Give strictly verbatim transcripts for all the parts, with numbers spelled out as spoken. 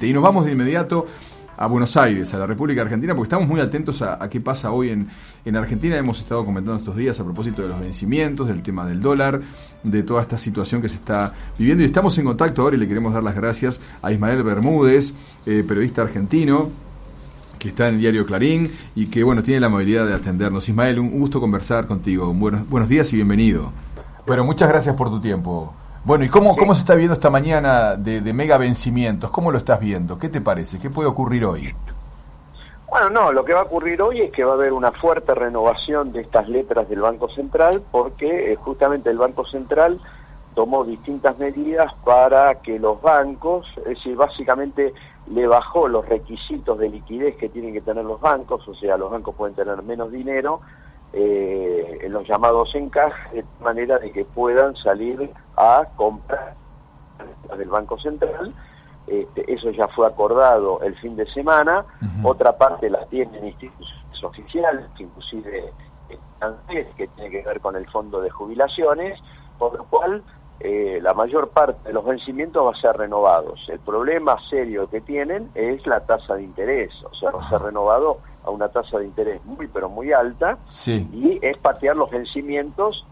Exactamente. Y nos vamos de inmediato a Buenos Aires, a la República Argentina, porque estamos muy atentos a, a qué pasa hoy en, en Argentina. Hemos estado comentando estos días a propósito de los vencimientos, del tema del dólar, de toda esta situación que se está viviendo. Y estamos en contacto ahora y le queremos dar las gracias a Ismael Bermúdez, eh, periodista argentino, que está en el diario Clarín y que, bueno, tiene la amabilidad de atendernos. Ismael, un gusto conversar contigo. Buenos, buenos días y bienvenido. Bueno, muchas gracias por tu tiempo. Bueno, ¿y cómo, cómo se está viendo esta mañana de, de mega vencimientos? ¿Cómo lo estás viendo? ¿Qué te parece? ¿Qué puede ocurrir hoy? Bueno, no, lo que va a ocurrir hoy es que va a haber una fuerte renovación de estas letras del Banco Central, porque eh, justamente el Banco Central tomó distintas medidas para que los bancos, es decir, básicamente le bajó los requisitos de liquidez que tienen que tener los bancos, o sea, los bancos pueden tener menos dinero, eh, en los llamados encajes, de manera de que puedan salir a comprar del Banco Central. Este, eso ya fue acordado el fin de semana. Uh-huh. Otra parte la tienen instituciones oficiales, inclusive eh, que tiene que ver con el fondo de jubilaciones, por lo cual eh, la mayor parte de los vencimientos va a ser renovados. El problema serio que tienen es la tasa de interés, o sea, va a ser renovado a una tasa de interés muy pero muy alta, sí. Y es patear los vencimientos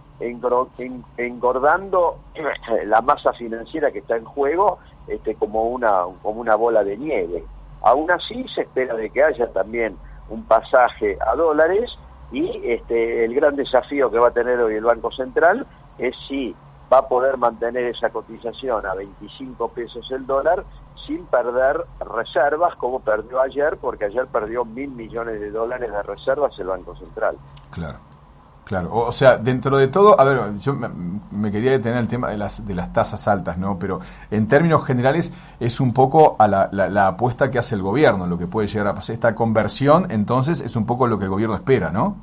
engordando la masa financiera que está en juego, este, como una como una bola de nieve. Aún así se espera de que haya también un pasaje a dólares y este el gran desafío que va a tener hoy el Banco Central es si va a poder mantener esa cotización a veinticinco pesos el dólar sin perder reservas como perdió ayer, porque ayer perdió mil millones de dólares de reservas el Banco Central. Claro. Claro, o sea, dentro de todo, a ver, yo me, me quería detener el tema de las de las tasas altas, ¿no? Pero en términos generales es un poco a la, la, la apuesta que hace el gobierno, lo que puede llegar a pasar. Esta conversión, entonces, es un poco lo que el gobierno espera, ¿no?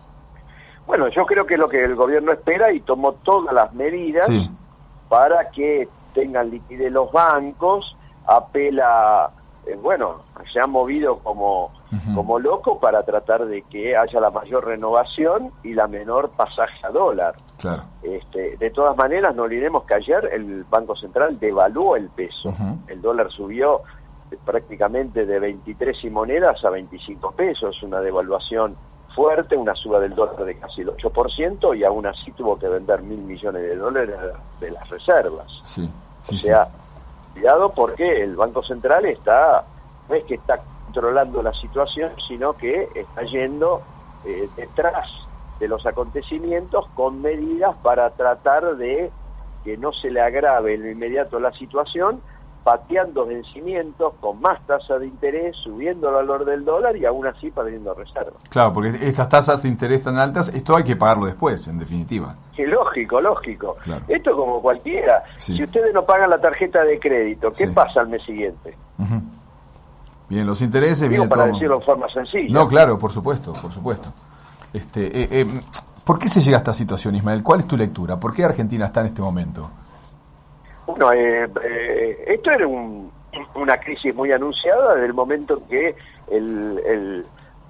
Bueno, yo creo que es lo que el gobierno espera y tomó todas las medidas sí. para que tengan liquidez los bancos, apela, eh, bueno, se han movido como... Uh-huh. como loco para tratar de que haya la mayor renovación y la menor pasaje a dólar. Claro. Este, de todas maneras, no olvidemos que ayer el Banco Central devaluó el peso. Uh-huh. El dólar subió prácticamente de veintitrés y monedas a veinticinco pesos, una devaluación fuerte, una suba del dólar de casi el ocho por ciento y aún así tuvo que vender mil millones de dólares de las reservas. Sí, sí, o sea, sí. cuidado porque el Banco Central está, no es que está controlando la situación, sino que está yendo eh, detrás de los acontecimientos con medidas para tratar de que no se le agrave en lo inmediato la situación, pateando vencimientos con más tasa de interés, subiendo el valor del dólar y aún así perdiendo reservas. Claro, porque estas tasas de interés tan altas, esto hay que pagarlo después, en definitiva. Sí, lógico, lógico. Claro. Esto como cualquiera. Sí. Si ustedes no pagan la tarjeta de crédito, ¿qué sí. pasa al mes siguiente? Uh-huh. Bien, los intereses... Digo, bien, para todo... decirlo de forma sencilla. No, claro, por supuesto, por supuesto. Este, eh, eh, ¿Por qué se llega a esta situación, Ismael? ¿Cuál es tu lectura? ¿Por qué Argentina está en este momento? Bueno, eh, eh, esto era un, una crisis muy anunciada desde el momento que el, el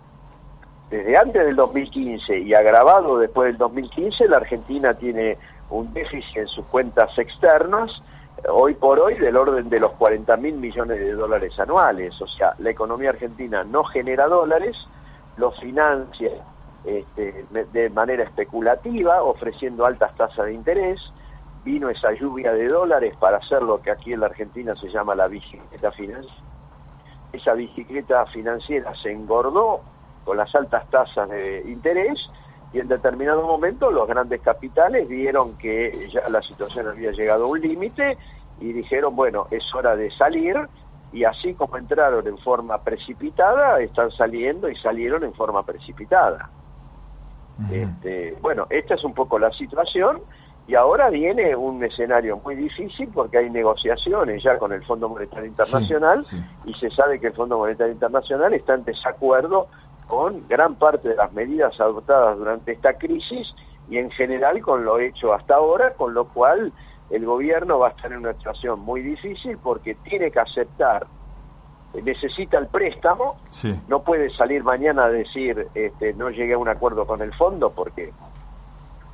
desde antes del dos mil quince y agravado después del dos mil quince, la Argentina tiene un déficit en sus cuentas externas, hoy por hoy del orden de los cuarenta mil millones de dólares anuales. O sea, la economía argentina no genera dólares, los financia este, de manera especulativa, ofreciendo altas tasas de interés. Vino esa lluvia de dólares para hacer lo que aquí en la Argentina se llama la bicicleta financiera. Esa bicicleta financiera se engordó con las altas tasas de interés y en determinado momento los grandes capitales vieron que ya la situación había llegado a un límite y dijeron, bueno, es hora de salir, y así como entraron en forma precipitada, están saliendo y salieron en forma precipitada. Uh-huh. Este, bueno, esta es un poco la situación. Y ahora viene un escenario muy difícil porque hay negociaciones ya con el Fondo Monetario Internacional, sí, sí. y se sabe que el Fondo Monetario Internacional está en desacuerdo con gran parte de las medidas adoptadas durante esta crisis y en general con lo hecho hasta ahora, con lo cual el gobierno va a estar en una situación muy difícil porque tiene que aceptar, necesita el préstamo, sí. no puede salir mañana a decir este, no llegué a un acuerdo con el fondo porque...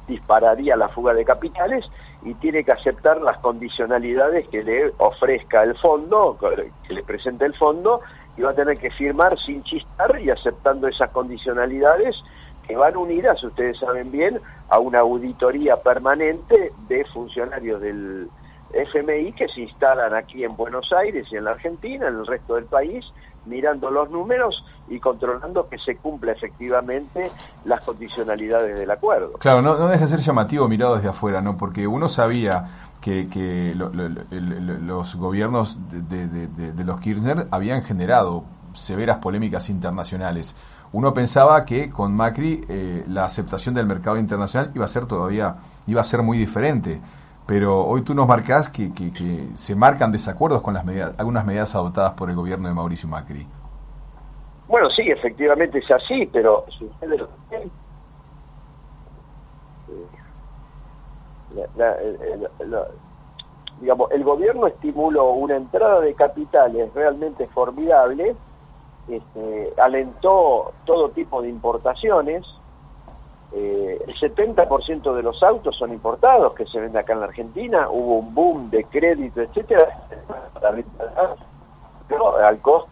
dispararía la fuga de capitales, y tiene que aceptar las condicionalidades que le ofrezca el fondo, que le presente el fondo, y va a tener que firmar sin chistar y aceptando esas condicionalidades que van unidas, ustedes saben bien, a una auditoría permanente de funcionarios del F M I que se instalan aquí en Buenos Aires y en la Argentina, en el resto del país, mirando los números y controlando que se cumpla efectivamente las condicionalidades del acuerdo. Claro, no, no deja de ser llamativo mirado desde afuera, ¿no? Porque uno sabía que, que lo, lo, lo, los gobiernos de, de, de, de los Kirchner habían generado severas polémicas internacionales. Uno pensaba que con Macri eh, la aceptación del mercado internacional iba a ser todavía, iba a ser muy diferente. Pero hoy tú nos marcás que, que, que se marcan desacuerdos con las medidas, algunas medidas adoptadas por el gobierno de Mauricio Macri. Bueno, sí, efectivamente es así, pero sucede lo que... La, la, la, la, digamos, el gobierno estimuló una entrada de capitales realmente formidable, este, alentó todo tipo de importaciones. Eh, el setenta por ciento de los autos son importados que se venden acá en la Argentina. Hubo un boom de crédito, etcétera, pero al costo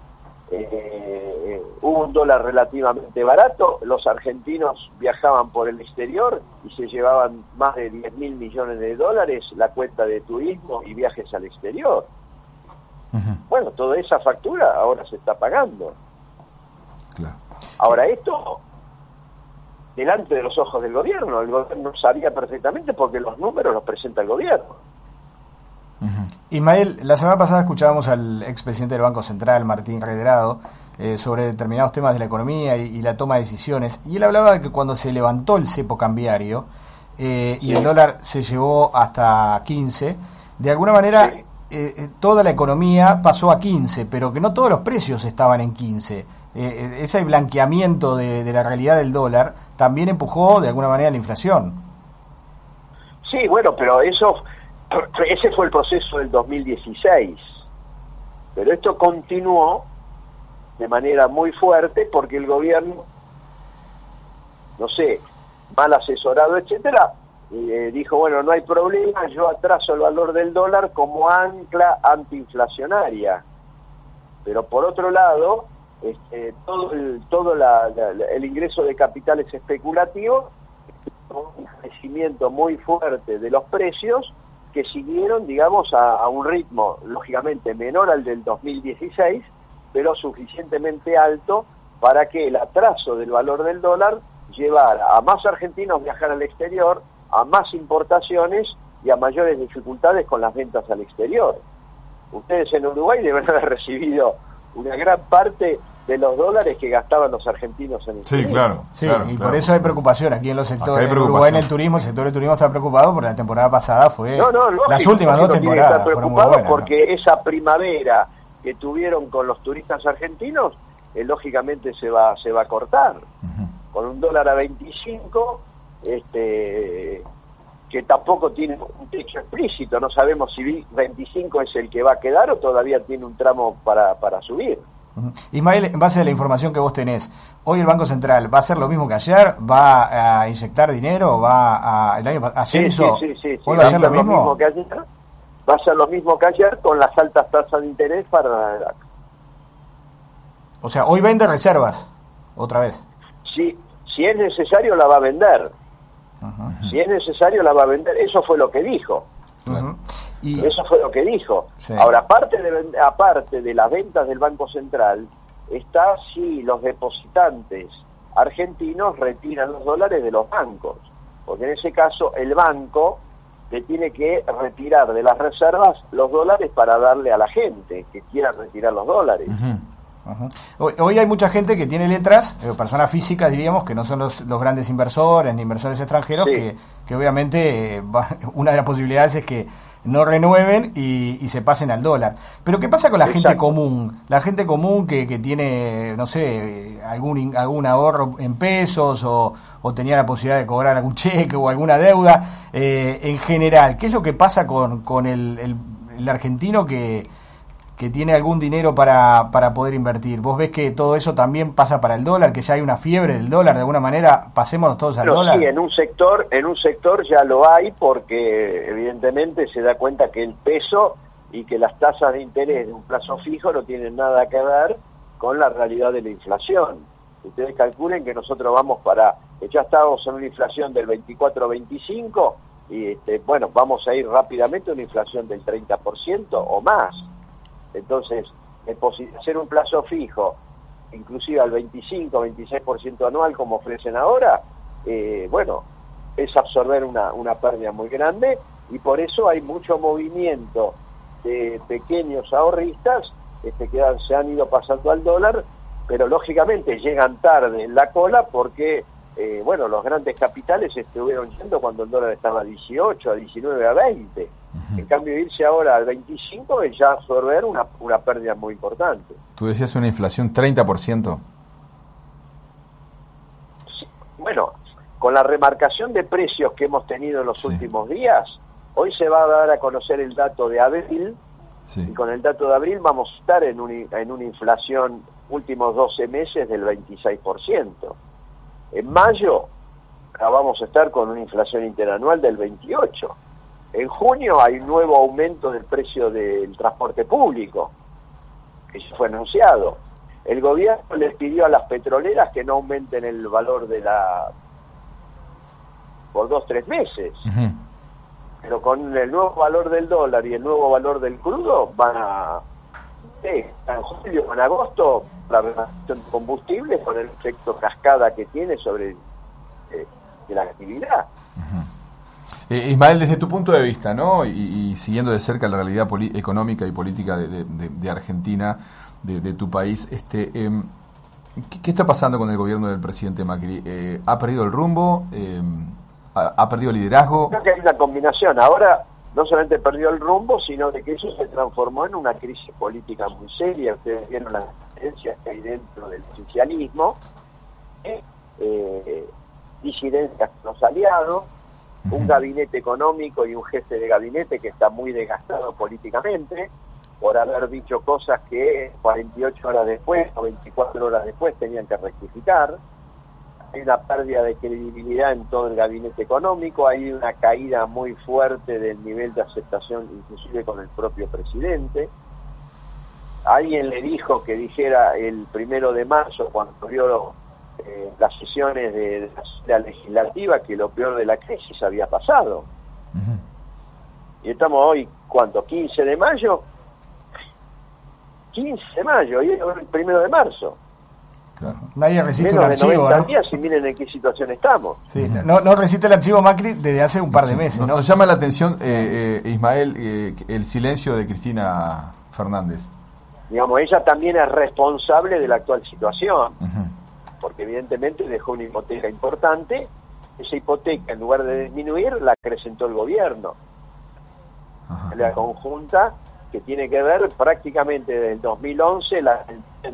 eh, hubo un dólar relativamente barato. Los argentinos viajaban por el exterior y se llevaban más de diez mil millones de dólares la cuenta de turismo y viajes al exterior. Uh-huh. Bueno, toda esa factura ahora se está pagando. Claro. Ahora esto delante de los ojos del gobierno, el gobierno sabía perfectamente porque los números los presenta el gobierno. Uh-huh. Ismael, la semana pasada escuchábamos al expresidente del Banco Central, Martín Redrado, eh, sobre determinados temas de la economía y, y la toma de decisiones, y él hablaba de que cuando se levantó el cepo cambiario eh, y el dólar se llevó hasta quince, de alguna manera sí. eh, toda la economía pasó a quince, pero que no todos los precios estaban en quince. Eh, ese blanqueamiento de, de la realidad del dólar también empujó de alguna manera la inflación. Sí, bueno, pero eso, ese fue el proceso del dos mil dieciséis, pero esto continuó de manera muy fuerte porque el gobierno, no sé, mal asesorado, etcétera, eh, dijo, bueno, no hay problema, yo atraso el valor del dólar como ancla antiinflacionaria, pero por otro lado, Este, todo el todo la, la, el ingreso de capitales especulativos, un crecimiento muy fuerte de los precios que siguieron, digamos, a, a un ritmo lógicamente menor al del dos mil dieciséis, pero suficientemente alto para que el atraso del valor del dólar llevara a más argentinos viajar al exterior, a más importaciones y a mayores dificultades con las ventas al exterior. Ustedes en Uruguay deben haber recibido una gran parte de los dólares que gastaban los argentinos en el sí, turismo. Claro, sí, claro, y claro. por eso hay preocupación aquí en los sectores de Uruguay, en el turismo, el sector de turismo está preocupado porque la temporada pasada fue, no, no, lógico, las últimas dos temporadas fueron muy buenas, porque ¿no? Esa primavera que tuvieron con los turistas argentinos, eh, lógicamente se va se va a cortar. Uh-huh. Con un dólar a veinticinco, este que tampoco tiene un techo explícito, no sabemos si veinticinco es el que va a quedar o todavía tiene un tramo para, para subir. Uh-huh. Ismael, en base a la información que vos tenés, hoy el Banco Central va a hacer lo mismo que ayer, va a inyectar dinero, va a el año ayer sí, hizo, sí, sí, sí, hoy sí, va a hacer lo mismo? lo mismo que ayer, va a ser lo mismo que ayer con las altas tasas de interés para, o sea, hoy vende reservas otra vez. Si si es necesario la va a vender. Uh-huh. Si es necesario la va a vender, eso fue lo que dijo. Uh-huh. Y eso fue lo que dijo. Sí. Ahora, aparte de, aparte de las ventas del Banco Central, está si los depositantes argentinos retiran los dólares de los bancos, porque en ese caso el banco le tiene que retirar de las reservas los dólares para darle a la gente que quiera retirar los dólares. Uh-huh. Uh-huh. Hoy, hoy hay mucha gente que tiene letras, eh, personas físicas diríamos, que no son los, los grandes inversores ni inversores extranjeros, sí. que, que obviamente eh, va, una de las posibilidades es que no renueven y, y se pasen al dólar. Pero ¿qué pasa con la Exacto. gente común? La gente común que, que tiene, no sé, algún algún ahorro en pesos o, o tenía la posibilidad de cobrar algún cheque o alguna deuda, eh, en general, ¿qué es lo que pasa con, con el, el, el argentino que que tiene algún dinero para, para poder invertir. ¿Vos ves que todo eso también pasa para el dólar, que ya hay una fiebre del dólar de alguna manera? Pasémonos todos al Pero dólar. Sí, en un sector, en un sector ya lo hay, porque evidentemente se da cuenta que el peso y que las tasas de interés de un plazo fijo no tienen nada que ver con la realidad de la inflación. Ustedes calculen que nosotros vamos para, ya estamos en una inflación del veinticuatro a veinticinco, y este, bueno, vamos a ir rápidamente a una inflación del treinta por ciento o más. Entonces, hacer un plazo fijo, inclusive al veinticinco, veintiséis por ciento anual como ofrecen ahora, eh, bueno, es absorber una, una pérdida muy grande, y por eso hay mucho movimiento de pequeños ahorristas este, que han, se han ido pasando al dólar, pero lógicamente llegan tarde en la cola porque, eh, bueno, los grandes capitales estuvieron yendo cuando el dólar estaba a dieciocho, a diecinueve, a veinte. Uh-huh. En cambio, irse ahora al veinticinco es ya absorber una, una pérdida muy importante. Tú decías una inflación treinta por ciento. Sí, bueno, con la remarcación de precios que hemos tenido en los sí. últimos días, hoy se va a dar a conocer el dato de abril, sí. y con el dato de abril vamos a estar en, un, en una inflación últimos doce meses del veintiséis por ciento. En mayo vamos a estar con una inflación interanual del veintiocho por ciento. En junio hay un nuevo aumento del precio del transporte público, que ya fue anunciado. El gobierno les pidió a las petroleras que no aumenten el valor de la por dos, tres meses. Uh-huh. Pero con el nuevo valor del dólar y el nuevo valor del crudo van a, eh, en julio o en agosto, la reducción de combustible con el efecto cascada que tiene sobre eh, de la actividad. Uh-huh. Eh, Ismael, desde tu punto de vista, ¿no? Y, y siguiendo de cerca la realidad poli- económica y política de, de, de, de Argentina, de, de tu país, este, eh, ¿qué, ¿qué está pasando con el gobierno del presidente Macri? Eh, ¿Ha perdido el rumbo? Eh, ha, ¿Ha perdido el liderazgo? Creo que hay una combinación. Ahora no solamente perdió el rumbo, sino de que eso se transformó en una crisis política muy seria. Ustedes vieron las diferencias que hay dentro del oficialismo, eh, eh, disidencias con los aliados, un gabinete económico y un jefe de gabinete que está muy desgastado políticamente por haber dicho cosas que cuarenta y ocho horas después o veinticuatro horas después tenían que rectificar. Hay una pérdida de credibilidad en todo el gabinete económico, hay una caída muy fuerte del nivel de aceptación inclusive con el propio presidente. Alguien le dijo que dijera el primero de marzo, cuando vio Eh, las sesiones de, de la Asamblea Legislativa, que lo peor de la crisis había pasado. Uh-huh. Y estamos hoy, ¿cuánto? ¿quince de mayo? quince de mayo, y es el primero de marzo. Claro. Nadie resiste Menos un archivo, de noventa ¿no? días y miren en qué situación estamos. Sí, no, no resiste el archivo Macri desde hace un par de sí, meses, ¿no? Nos llama la atención, eh, eh, Ismael, eh, el silencio de Cristina Fernández. Digamos, ella también es responsable de la actual situación. Uh-huh. Porque evidentemente dejó una hipoteca importante. Esa hipoteca, en lugar de disminuir, la acrecentó el gobierno. Ajá. La conjunta, que tiene que ver prácticamente desde el dos mil once, la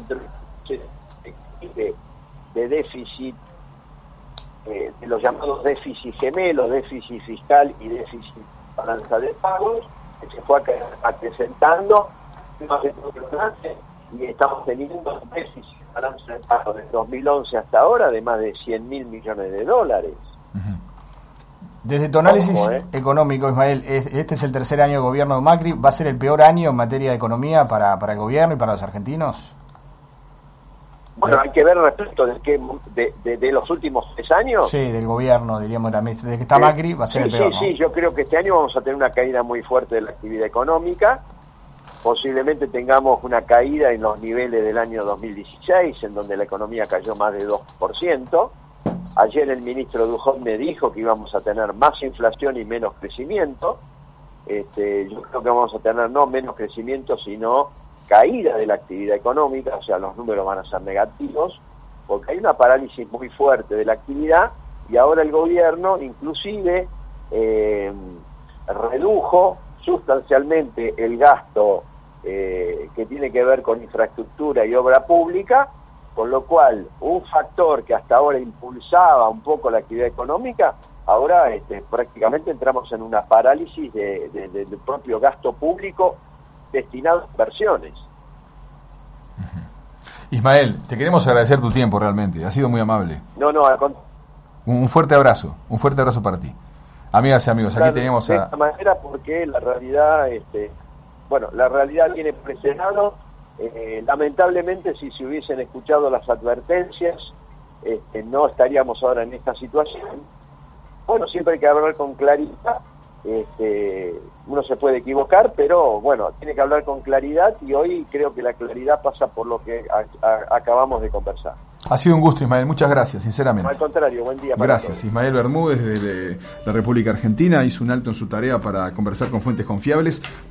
de, de déficit, eh, de los llamados déficit gemelos, déficit fiscal y déficit balanza de pagos, que se fue acrecentando más de todo lo antes, y estamos teniendo un déficit balanza de pago desde dos mil once hasta ahora de más de cien mil millones de dólares. Uh-huh. Desde tu análisis Ojo, ¿eh? económico, Ismael, este es el tercer año de gobierno de Macri. ¿Va a ser el peor año en materia de economía para, para el gobierno y para los argentinos? Bueno, hay que ver respecto de, que, de, de, de los últimos tres años. Sí, del gobierno, diríamos, desde que está eh, Macri va a ser sí, el peor. Sí, ¿no? sí, yo creo que este año vamos a tener una caída muy fuerte de la actividad económica. Posiblemente tengamos una caída en los niveles del año dos mil dieciséis, en donde la economía cayó más de dos por ciento. Ayer el ministro Duhovne dijo que íbamos a tener más inflación y menos crecimiento. Este, yo creo que vamos a tener no menos crecimiento, sino caída de la actividad económica, o sea, los números van a ser negativos, porque hay una parálisis muy fuerte de la actividad, y ahora el gobierno inclusive eh, redujo sustancialmente el gasto eh, que tiene que ver con infraestructura y obra pública, con lo cual un factor que hasta ahora impulsaba un poco la actividad económica, ahora este, prácticamente entramos en una parálisis de, de, de, del propio gasto público destinado a inversiones. Ismael, te queremos agradecer tu tiempo realmente, ha sido muy amable. No, no, al contrario. Un fuerte abrazo, un fuerte abrazo para ti. Amigas y amigos, aquí tenemos a... De esta manera, porque la realidad, este, bueno, la realidad viene presionado. Eh, lamentablemente, si se hubiesen escuchado las advertencias, este, no estaríamos ahora en esta situación. Bueno, siempre hay que hablar con claridad. Este, uno se puede equivocar, pero bueno, tiene que hablar con claridad, y hoy creo que la claridad pasa por lo que a, a, acabamos de conversar. Ha sido un gusto, Ismael, muchas gracias, sinceramente. Al contrario, buen día para Gracias. todos. Ismael Bermúdez, de la República Argentina, hizo un alto en su tarea para conversar con fuentes confiables.